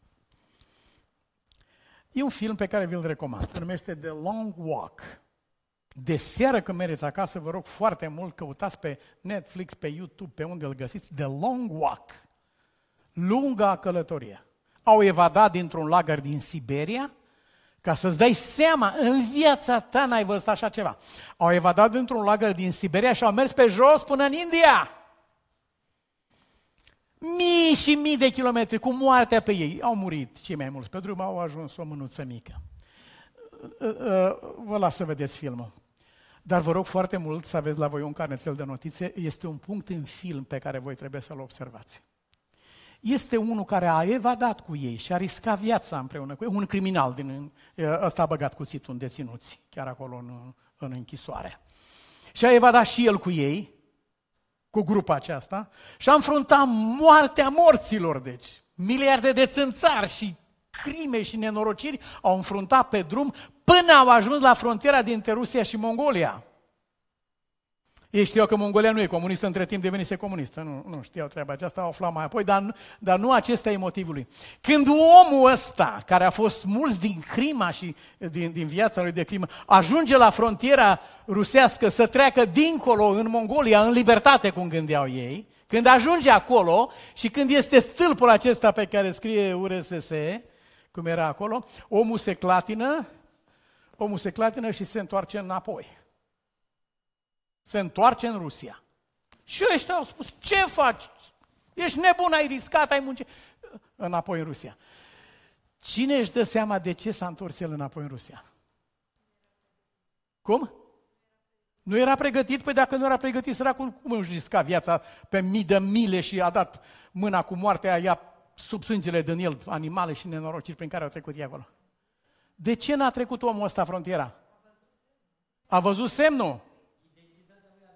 A: E un film pe care vi-l recomand, se numește The Long Walk. De seară când mergeți acasă, vă rog foarte mult, căutați pe Netflix, pe YouTube, pe unde îl găsiți, The Long Walk. Lunga călătorie. Au evadat dintr-un lagăr din Siberia, ca să-ți dai seama, în viața ta n-ai văzut așa ceva. Au evadat dintr-un lagăr din Siberia și au mers pe jos până în India. Mii și mii de kilometri, cu moartea pe ei. Au murit cei mai mulți. Pe drum au ajuns o mânuță mică. Vă las să vedeți filmul. Dar vă rog foarte mult să aveți la voi un carnețel de notițe. Este un punct în film pe care voi trebuie să-l observați. Este unul care a evadat cu ei și a riscat viața împreună cu ei, un criminal, ăsta a băgat cuțitul în deținuți, chiar acolo în închisoare. Și a evadat și el cu ei, cu grupa aceasta, și a înfruntat moartea morților, deci. Miliarde de țânțari și crime și nenorociri au înfruntat pe drum până au ajuns la frontiera dintre Rusia și Mongolia. Ei știau că Mongolia nu e comunistă, între timp devenise comunistă. Nu știau treaba aceasta, au aflat mai apoi, dar nu acesta e motivul lui. Când omul ăsta, care a fost smuls din crima și din viața lui de crimă, ajunge la frontiera rusească să treacă dincolo în Mongolia, în libertate, cum gândeau ei, când ajunge acolo și când este stâlpul acesta pe care scrie URSS, cum era acolo, omul se clatină și se întoarce înapoi. Se întoarce în Rusia. Și ăștia au spus, ce faci? Ești nebun, ai riscat, ai muncit. Înapoi în Rusia. Cine își dă seama de ce s-a întors el înapoi în Rusia? Cum? Nu era pregătit? Păi dacă nu era pregătit, săracul, cum își risca viața pe mii de mile și a dat mâna cu moartea, ia sub sângele din el animale și nenorociri prin care au trecut ei acolo? De ce n-a trecut omul ăsta frontiera? A văzut semnul?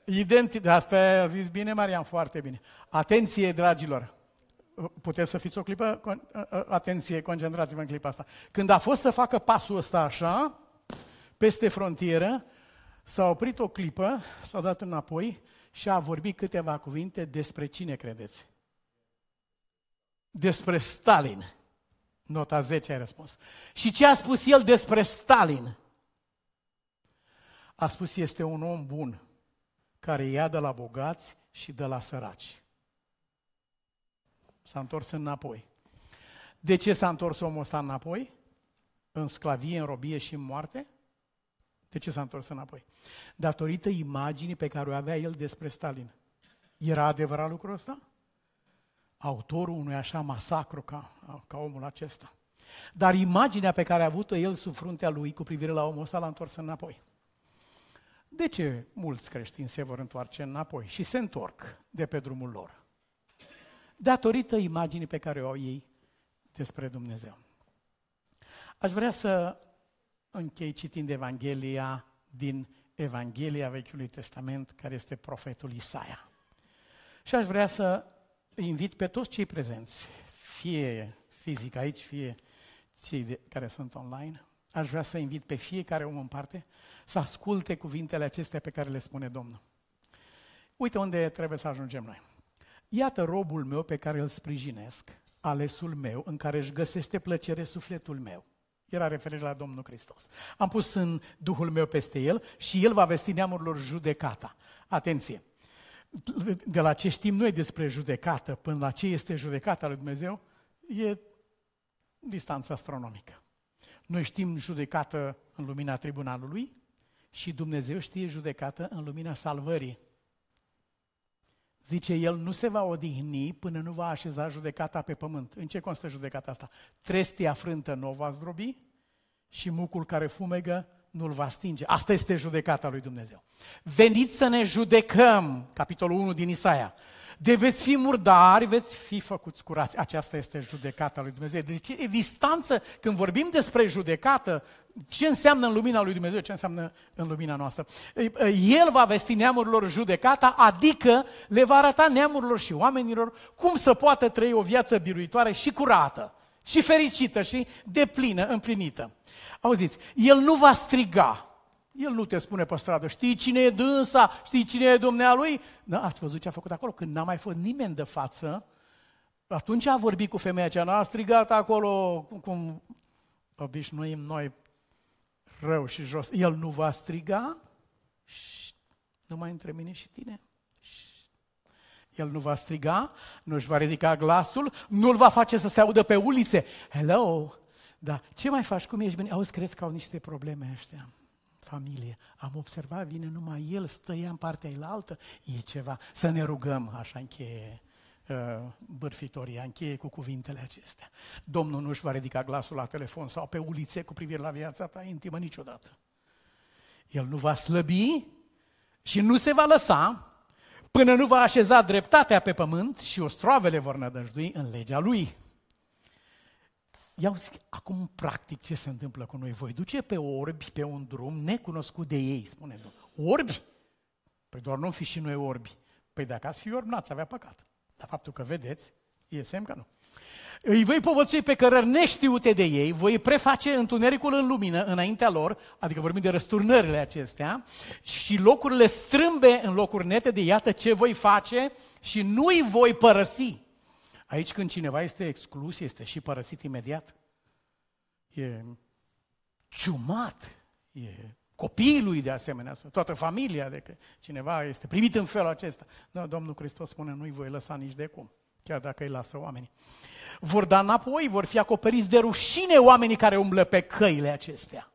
A: Asta a zis bine, Marian, foarte bine. Atenție, dragilor! Puteți să fiți o clipă? Atenție, concentrați-vă în clipa asta. Când a fost să facă pasul ăsta așa, peste frontieră, s-a oprit o clipă, s-a dat înapoi și a vorbit câteva cuvinte despre cine credeți? Despre Stalin. Nota 10 ai răspuns. Și ce a spus el despre Stalin? A spus, este un om bun, care ia de la bogați și de la săraci. S-a întors înapoi. De ce s-a întors omul ăsta înapoi? În sclavie, în robie și în moarte? De ce s-a întors înapoi? Datorită imaginii pe care o avea el despre Stalin. Era adevărat lucrul ăsta? Autorul unui așa masacru ca omul acesta. Dar imaginea pe care a avut-o el sub fruntea lui cu privire la omul ăsta l-a întors înapoi. De ce mulți creștini se vor întoarce înapoi și se întorc de pe drumul lor? Datorită imaginii pe care o au ei despre Dumnezeu. Aș vrea să închei citind Evanghelia din Evanghelia Vechiului Testament, care este profetul Isaia. Și aș vrea să invit pe toți cei prezenți, fie fizic aici, fie cei care sunt online, aș vrea să invit pe fiecare om în parte să asculte cuvintele acestea pe care le spune Domnul. Uite unde trebuie să ajungem noi. Iată robul meu pe care îl sprijinesc, alesul meu, în care își găsește plăcere sufletul meu. Era referire la Domnul Hristos. Am pus în Duhul meu peste el și el va vesti neamurilor judecata. Atenție! De la ce știm noi despre judecată până la ce este judecata lui Dumnezeu, e distanța astronomică. Noi știm judecată în lumina tribunalului și Dumnezeu știe judecată în lumina salvării. Zice el, nu se va odihni până nu va așeza judecata pe pământ. În ce constă judecata asta? Trestia frântă nu o va zdrobi și mucul care fumegă nu-l va stinge. Asta este judecata lui Dumnezeu. Veniți să ne judecăm, capitolul 1 din Isaia. De veți fi murdari, veți fi făcuți curați. Aceasta este judecata lui Dumnezeu. Deci e distanță, când vorbim despre judecată, ce înseamnă în lumina lui Dumnezeu, ce înseamnă în lumina noastră. El va vesti neamurilor judecata, adică le va arăta neamurilor și oamenilor cum să poată trăi o viață biruitoare și curată, și fericită, și deplină, împlinită. Auziți, el nu va striga. El nu te spune pe stradă, știi cine e dânsa, știi cine e dumnealui? Da, ați văzut ce a făcut acolo? Când n-a mai fost nimeni de față, atunci a vorbit cu femeia aceea, n-a strigat acolo cum obișnuim noi, rău și jos. El nu va striga, numai între mine și tine. El nu va striga, nu își va ridica glasul, nu îl va face să se audă pe ulițe. Hello! Da, ce mai faci? Cum ești bine? Auzi, cred că au niște probleme ăștia. Familie. Am observat, vine numai el, stă ea în partea ailaltă, e ceva. Să ne rugăm, așa încheie bârfitoria, încheie cu cuvintele acestea. Domnul nu își va ridica glasul la telefon sau pe ulițe cu privire la viața ta intimă niciodată. El nu va slăbi și nu se va lăsa până nu va așeza dreptatea pe pământ și ostroavele vor nădăjdui în legea lui. Iau zic, acum practic ce se întâmplă cu noi? Voi duce pe orbi pe un drum necunoscut de ei, spune Domnul. Orbi? Păi doar nu fi și noi orbi. Păi dacă ați fi orbi, n-ați avea păcat. Dar faptul că vedeți, e semn că nu. Îi voi povățui pe cărări neștiute de ei, voi preface întunericul în lumină înaintea lor, adică vorbim de răsturnările acestea, și locurile strâmbe în locuri nete de iată ce voi face și nu-i voi părăsi. Aici când cineva este exclus, este și părăsit imediat. E ciumat, e copiii lui de asemenea, toată familia, de că cineva este primit în felul acesta. Da, Domnul Hristos spune, nu-i voi lăsa nici de cum, chiar dacă îi lasă oamenii. Vor da înapoi, vor fi acoperiți de rușine oamenii care umblă pe căile acestea.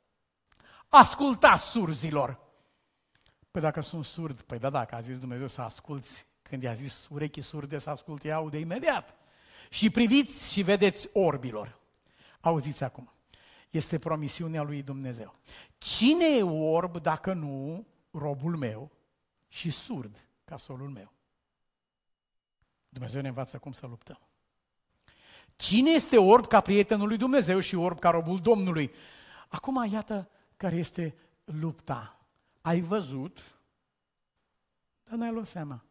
A: Ascultați surzilor! Păi dacă sunt surd, păi da, dacă a zis Dumnezeu să asculți, când i-a zis urechii surde să asculte, aude imediat. Și priviți și vedeți orbilor. Auziți acum, este promisiunea lui Dumnezeu. Cine e orb dacă nu robul meu și surd ca solul meu? Dumnezeu ne învață cum să luptăm. Cine este orb ca prietenul lui Dumnezeu și orb ca robul Domnului? Acum iată care este lupta. Ai văzut dar n-ai luat seama.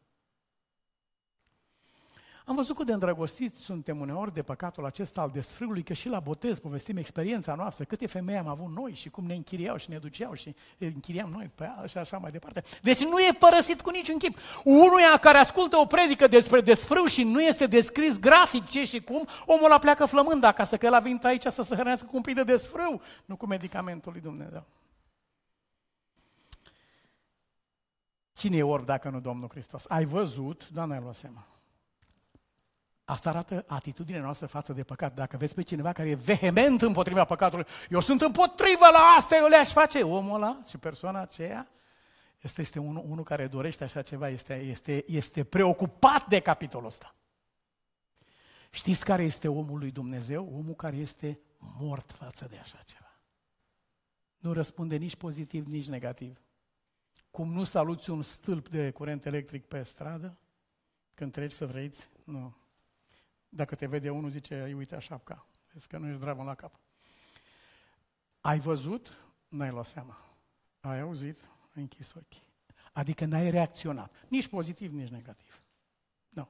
A: Am văzut cât de îndrăgostiți suntem uneori de păcatul acesta al desfrâului, că și la botez povestim experiența noastră, câte femei am avut noi și cum ne închiriau și ne duceau și închiriam noi pe ea și așa mai departe. Deci nu e părăsit cu niciun chip. Unuia care ascultă o predică despre desfrâu și nu este descris grafic ce și cum, omul ăla pleacă flămând acasă, că el a venit aici să se hrănească cu un pic de desfrâu, nu cu medicamentul lui Dumnezeu. Cine e orb dacă nu Domnul Hristos? Ai văzut, dar n-ai luat seama. Asta arată atitudinea noastră față de păcat. Dacă vezi pe cineva care e vehement împotriva păcatului, eu sunt împotrivă la asta, eu le-aș face. Omul ăla și persoana aceea este unul care dorește așa ceva, este preocupat de capitolul ăsta. Știți care este omul lui Dumnezeu? Omul care este mort față de așa ceva. Nu răspunde nici pozitiv, nici negativ. Cum nu saluți un stâlp de curent electric pe stradă, când treci să vrei, nu. Dacă te vede unul, zice, îi uita șapca. Vezi că nu ești zdravă la cap. Ai văzut? N-ai luat seama. Ai auzit? Ai închis ochii. Adică n-ai reacționat. Nici pozitiv, nici negativ. Nu.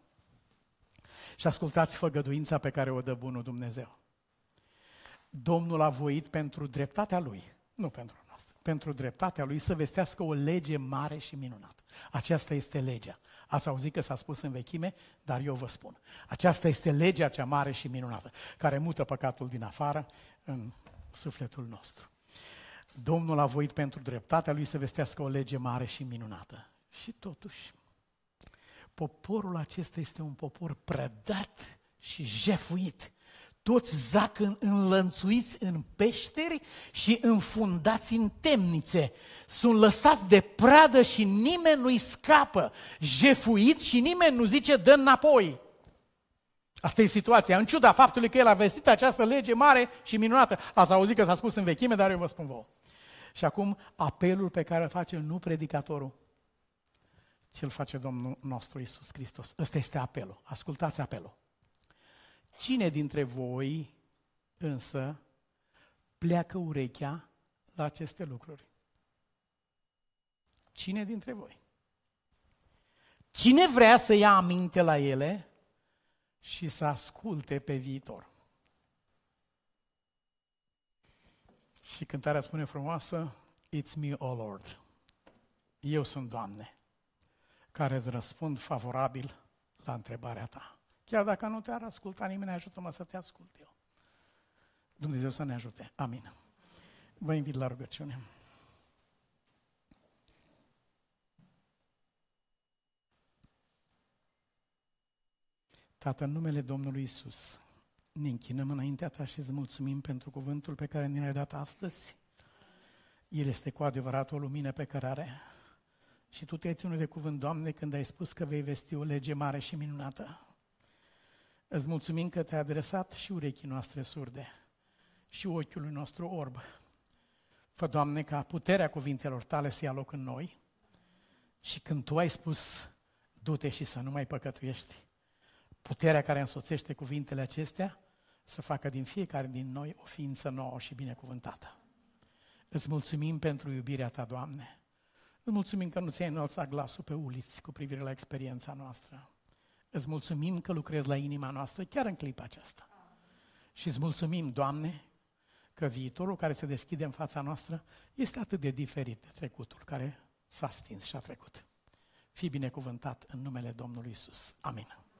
A: Și ascultați făgăduința pe care o dă bunul Dumnezeu. Domnul a voit pentru dreptatea Lui, nu pentru noastră, pentru dreptatea Lui să vestească o lege mare și minunată. Aceasta este legea. Ați auzit că s-a spus în vechime, dar eu vă spun. Aceasta este legea cea mare și minunată, care mută păcatul din afară în sufletul nostru. Domnul a voit pentru dreptatea Lui să vestească o lege mare și minunată. Și totuși, poporul acesta este un popor prădat și jefuit. Toți zac înlănțuiți în peșteri și înfundați în temnițe. Sunt lăsați de pradă și nimeni nu-i scapă. Jefuiți și nimeni nu zice dă înapoi. Asta e situația, în ciuda faptului că el a vestit această lege mare și minunată. Ați auzit că s-a spus în vechime, dar eu vă spun vouă. Și acum apelul pe care îl face nu predicatorul, ci îl face Domnul nostru Iisus Hristos. Ăsta este apelul. Ascultați apelul. Cine dintre voi însă pleacă urechea la aceste lucruri? Cine dintre voi? Cine vrea să ia aminte la ele și să asculte pe viitor? Și cântarea spune frumoasă, It's me, O Lord. Eu sunt, Doamne, care îți răspund favorabil la întrebarea ta. Chiar dacă nu te-ar asculta nimeni, ajută-mă să te ascult eu. Dumnezeu să ne ajute. Amin. Vă invit la rugăciune. Tată, în numele Domnului Iisus, ne închinăm înaintea ta și îți mulțumim pentru cuvântul pe care ne l-ai dat astăzi. El este cu adevărat o lumină pe cărare. Și tu te-ai ținut de cuvânt, Doamne, când ai spus că vei vesti o lege mare și minunată. Îți mulțumim că te-ai adresat și urechii noastre surde și ochiului nostru orb. Fă, Doamne, ca puterea cuvintelor tale să ia loc în noi și când tu ai spus, du-te și să nu mai păcătuiești, puterea care însoțește cuvintele acestea să facă din fiecare din noi o ființă nouă și binecuvântată. Îți mulțumim pentru iubirea ta, Doamne. Îți mulțumim că nu ți-ai înălțat glasul pe uliți cu privire la experiența noastră. Îți mulțumim că lucrezi la inima noastră chiar în clipa aceasta. Și îți mulțumim, Doamne, că viitorul care se deschide în fața noastră este atât de diferit de trecutul care s-a stins și a trecut. Fii binecuvântat în numele Domnului Iisus. Amin.